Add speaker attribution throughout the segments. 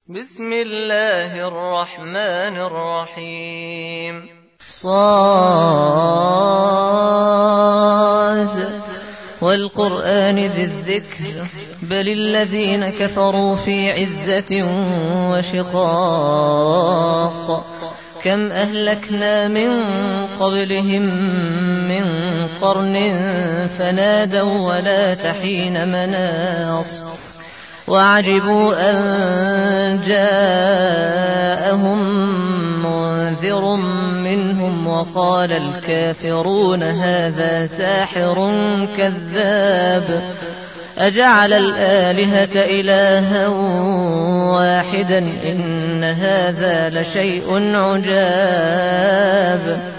Speaker 1: بسم الله الرحمن الرحيم.
Speaker 2: صاد والقرآن ذي الذكر بل الذين كفروا في عزة وشقاق كم أهلكنا من قبلهم من قرن فنادوا ولا تحين مناص وعجبوا أن جاءهم منذر منهم وقال الكافرون هذا ساحر كذاب أجعل الآلهة إلها واحدا إن هذا لشيء عجاب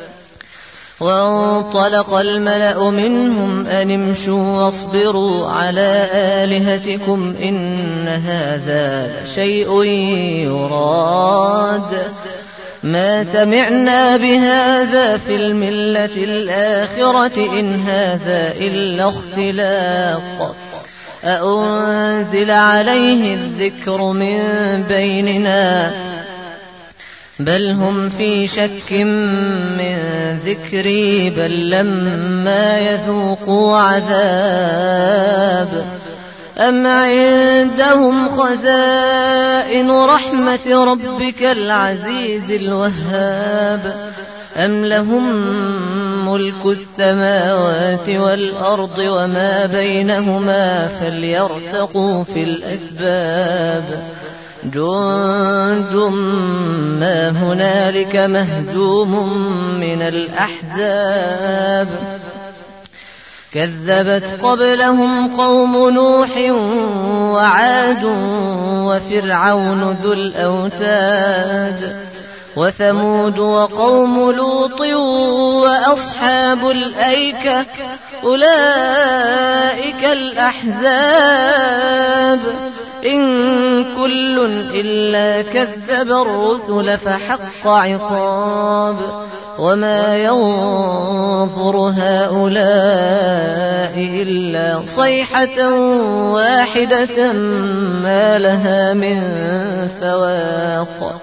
Speaker 2: وانطلق الملأ منهم أن امشوا واصبروا على آلهتكم إن هذا لشيء يراد ما سمعنا بهذا في الملة الآخرة إن هذا إلا اختلاق أأنزل عليه الذكر من بيننا بل هم في شك من ذكري بل لما يذوقوا عذاب أم عندهم خزائن رحمة ربك العزيز الوهاب أم لهم ملك السماوات والأرض وما بينهما فليرتقوا في الأسباب جند ما هنالك مهزوم من الأحزاب كذبت قبلهم قوم نوح وعاد وفرعون ذو الأوتاد وثمود وقوم لوط وأصحاب الأيكة أولئك الأحزاب إن كل إلا كذب الرسل فحق عقاب وما ينظر هؤلاء إلا صيحة واحدة ما لها من فواق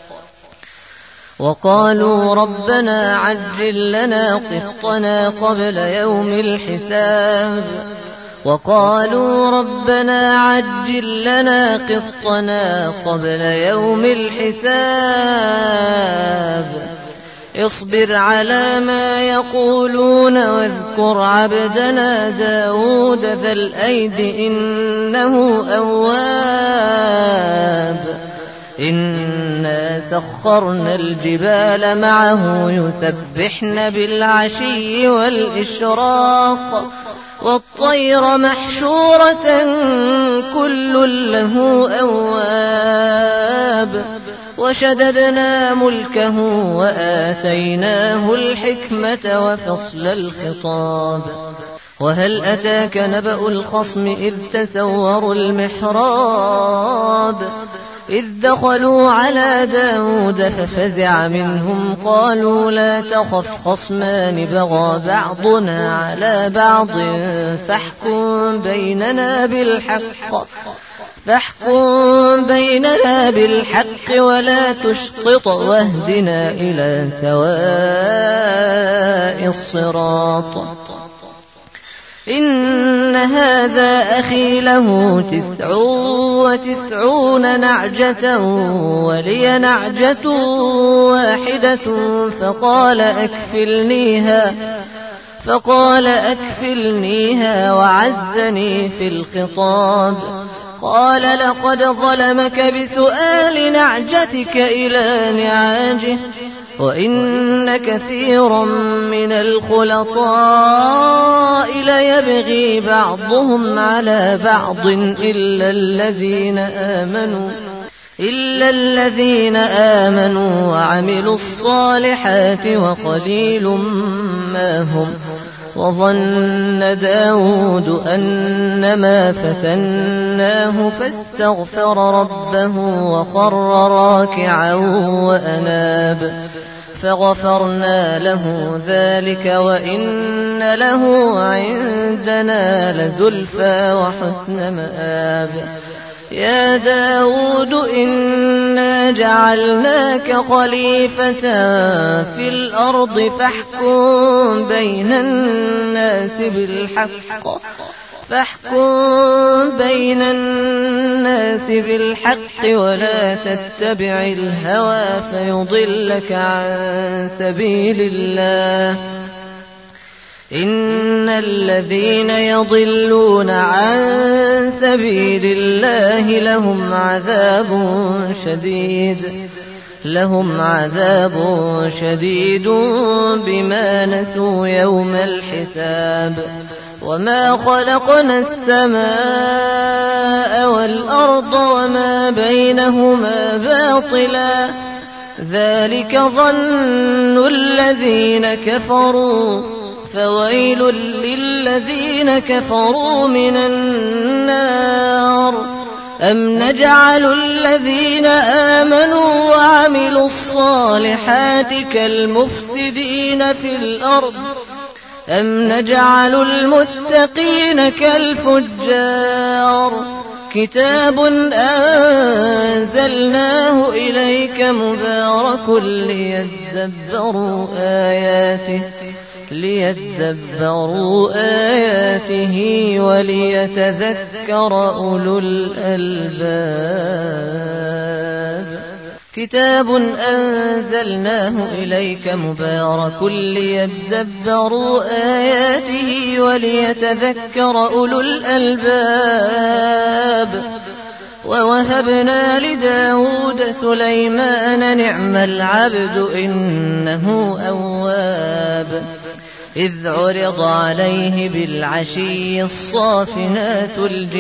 Speaker 2: وقالوا ربنا عجل لنا قسطنا قبل يوم الحساب وقالوا ربنا عجل لنا قسطنا قبل يوم الحساب اصبر على ما يقولون واذكر عبدنا داود ذا الأيد إنه أواب إنا سخرنا الجبال معه يسبحن بالعشي والإشراق والطير محشورة كل له أواب وشددنا ملكه وآتيناه الحكمة وفصل الخطاب وهل أتاك نبأ الخصم إذ تسوروا المحراب إذ دخلوا على داود ففزع منهم قالوا لا تخف خصمان بغى بعضنا على بعض فاحكم بيننا بالحق ولا تشطط واهدنا إلى سواء الصراط إن هذا أخي له 99 نعجة ولي نعجة واحدة فقال أكفلنيها وعزني في الخطاب قال لقد ظلمك بسؤال نعجتك إلى نعاجه وإن كثيرا من الخلطاء ليبغي بعضهم على بعض إلا الذين آمنوا وعملوا الصالحات وقليل ما هم وظن داود أنما فتناه فاستغفر ربه وخر راكعا وأناب فغفرنا له ذلك وإن له عندنا لزلفى وحسن مآب يا داود إنا جعلناك خليفة في الأرض فاحكم بين الناس بالحق ولا تتبع الهوى فيضلك عن سبيل الله إن الذين يضلون عن سبيل الله لهم عذاب شديد بما نسوا يوم الحساب وما خلقنا السماء والأرض وما بينهما باطلا ذلك ظن الذين كفروا فويل للذين كفروا من النار أم نجعل الذين آمنوا وعملوا الصالحات كالمفسدين في الأرض أم نجعل المتقين كالفجار كتاب أنزلناه إليك مبارك ليدبروا آياته وليتذكر أولو الألباب كتاب أنزلناه إليك مبارك ليدبروا آياته وليتذكر أولو الألباب ووهبنا لداود سليمان نعم العبد إنه أواب إذ عرض عليه بالعشي الصافنات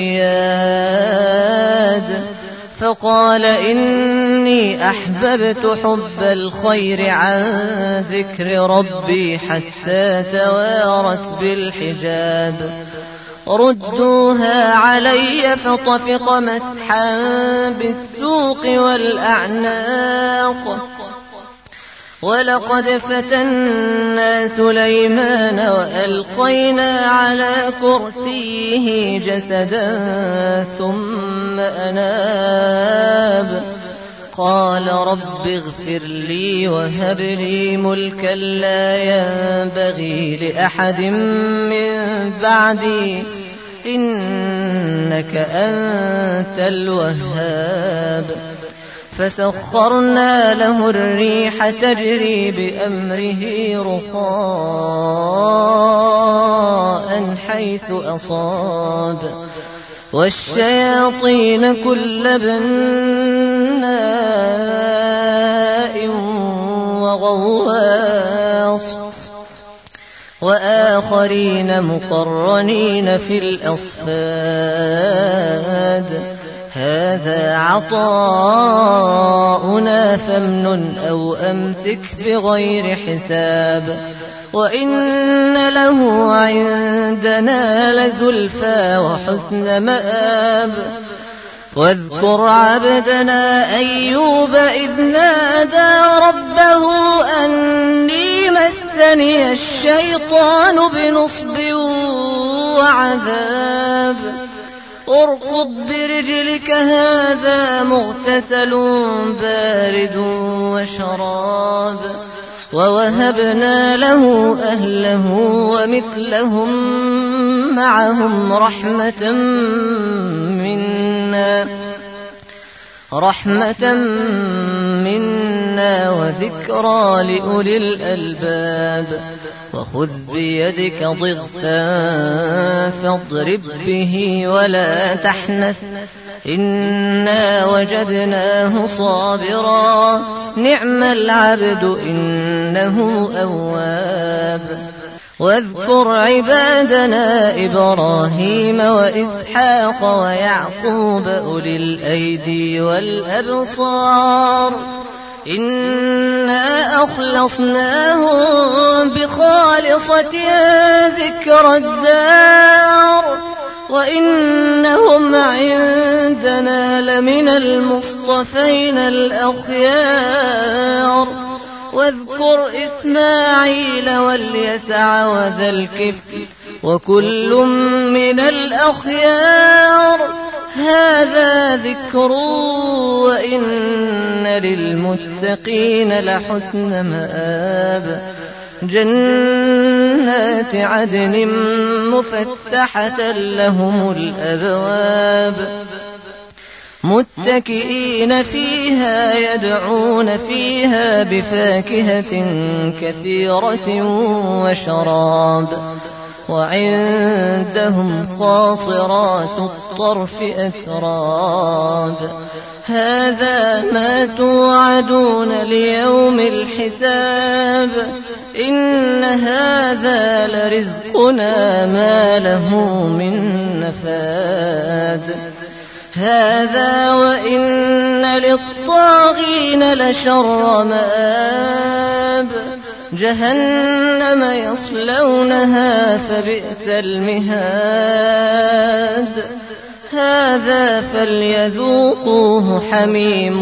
Speaker 2: الجياد فقال إني أحببت حب الخير عن ذكر ربي حتى توارت بالحجاب ردوها علي فطفق مسحا بالسوق والأعناق ولقد فتنا سليمان وألقينا على كرسيه جسدا ثم أناب قال رب اغفر لي وهب لي ملكا لا ينبغي لأحد من بعدي إنك أنت الوهاب فسخرنا له الريح تجري بأمره رخاء حيث أصاب والشياطين كل بناء وغواص وآخرين مقرنين في الأصفاد هذا عطاؤنا فامنن أو أمسك بغير حساب وإن له عندنا لزلفى وحسن مآب واذكر عبدنا أيوب إذ نادى ربه أني مسني الشيطان بنصب وعذاب اركض برجلك هذا مغتسل بارد وشراب ووهبنا له أهله ومثلهم معهم رحمة منا وذكرى لأولي الألباب وخذ بيدك ضغثا فاضرب به ولا تحنث إنا وجدناه صابرا نعم العبد إنه أواب واذكر عبادنا إبراهيم وإسحاق ويعقوب أولي الأيدي والأبصار إنا أخلصناهم بخالصة ذكر الدار وإنهم عندنا لمن المصطفين الأخيار واذكر إسماعيل واليسع وذا الكفل وكل من الأخيار هذا ذكر وإن للمتقين لحسن مآب جنات عدن مفتحة لهم الأبواب متكئين فيها يدعون فيها بفاكهة كثيرة وشراب وعندهم قاصرات الطرف أتراب هذا ما توعدون ليوم الحساب إن هذا لرزقنا ما له من نفاد هذا وإن للطاغين لشر مآب جهنم يصلونها فبئس المهاد هذا فليذوقوه حميم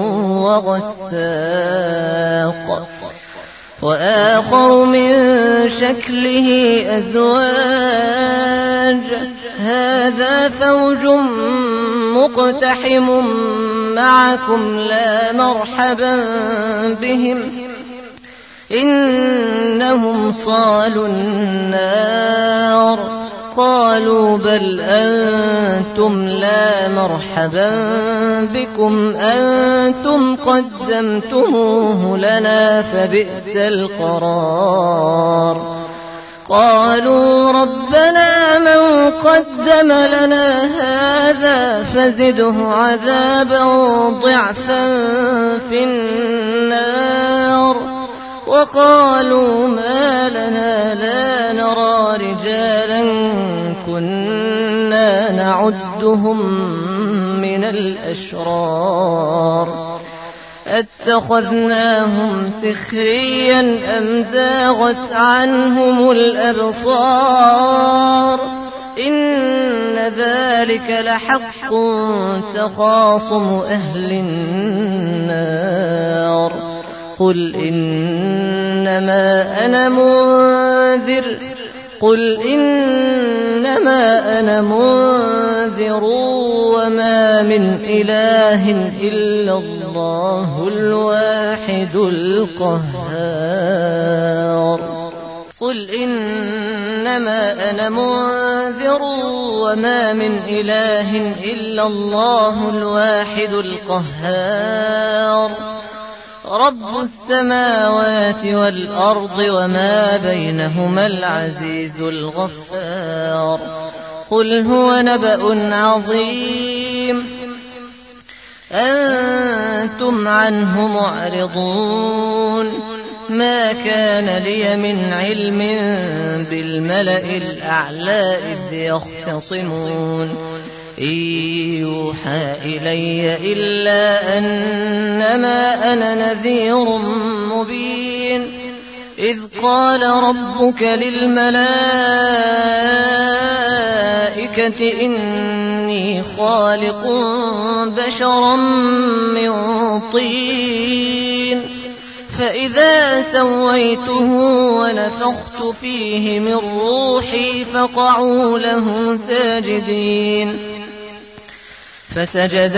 Speaker 2: وغساق وآخر من شكله أزواج هذا فوج مقتحم معكم لا مرحبا بهم إنهم صالوا النار قالوا بل أنتم لا مرحبا بكم أنتم قدمتموه لنا فبئس القرار قالوا ربنا من قدم لنا هذا فزده عذابا ضعفا في النار وقالوا ما لنا لا نرى رجالا كنا نعدهم من الأشرار اتخذناهم سخريا أم زاغت عنهم الأبصار إن ذلك لحق تخاصم أهل النار قل إنما أنا منذر وما من إله إلا الله الواحد القهار قل إنما أنا منذر وما من إله إلا الله الواحد القهار رب السماوات والأرض وما بينهما العزيز الغفار قل هو نبأ عظيم أنتم عنه معرضون ما كان لي من علم بالملأ الأعلى إذ يختصمون إن يوحى إلي إلا أنما أنا نذير مبين إذ قال ربك للملائكة إني خالق بشرا من طين فإذا سويته ونفخت فيه من روحي فقعوا له ساجدين فسجد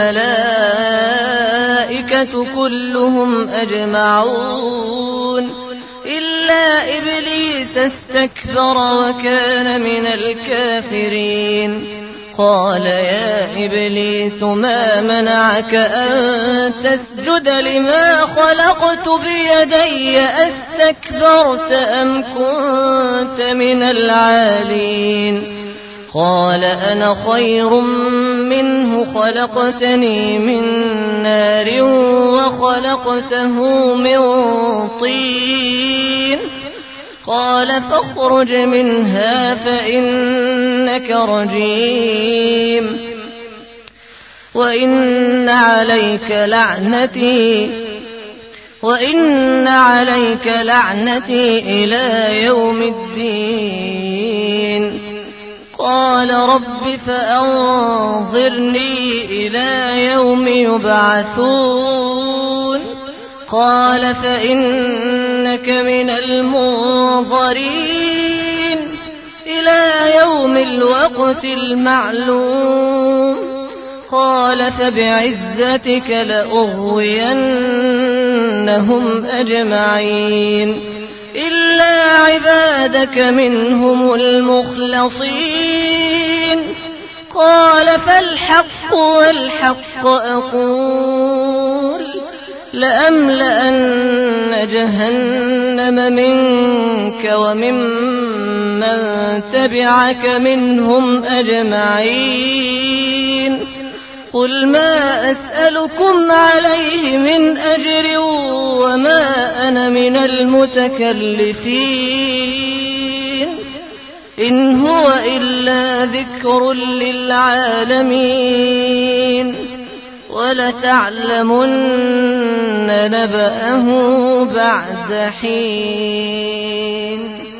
Speaker 2: الملائكة كلهم أجمعون إلا إبليس استكبر وكان من الكافرين قال يا إبليس ما منعك أن تسجد لما خلقت بيدي أستكبرت أم كنت من العالين قال أنا خير منه خلقتني من نار وخلقته من طين قال فاخرج منها فإنك رجيم وإن عليك لعنتي إلى يوم الدين قال رب فأنظرني إلى يوم يبعثون قال فإنك من المنظرين إلى يوم الوقت المعلوم قال فبعزتك لأغوينهم أجمعين إلا عبادك منهم المخلصين قال فالحق والحق أقول لأملأن جهنم منك وممن تبعك منهم أجمعين قل ما أسألكم عليه من أجر وما أنا من المتكلفين إن هو إلا ذكر للعالمين ولتعلمن نبأه بعد حين.